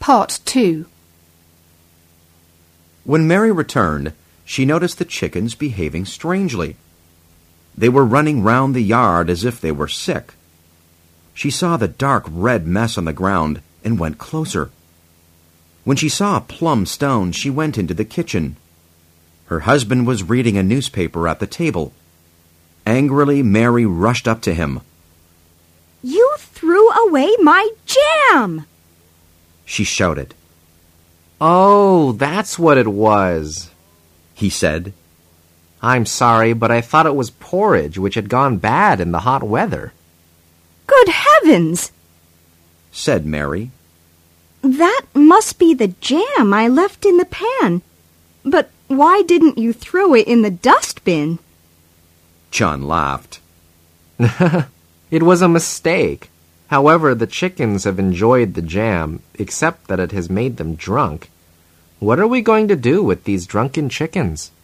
Part 2. When Mary returned, she noticed the chickens behaving strangely. They were running round the yard as if they were sick. She saw the dark red mess on the ground and went closer. When she saw a plum stone, she went into the kitchen. Her husband was reading a newspaper at the table. Angrily, Mary rushed up to him. "You threw away my jam!" She shouted. "Oh, that's what it was," he said. "I'm sorry, but I thought it was porridge which had gone bad in the hot weather." "Good heavens!" said Mary. "That must be the jam I left in the pan. But why didn't you throw it in the dustbin?" John laughed. It was a mistake. However, the chickens have enjoyed the jam, except that it has made them drunk. What are we going to do with these drunken chickens?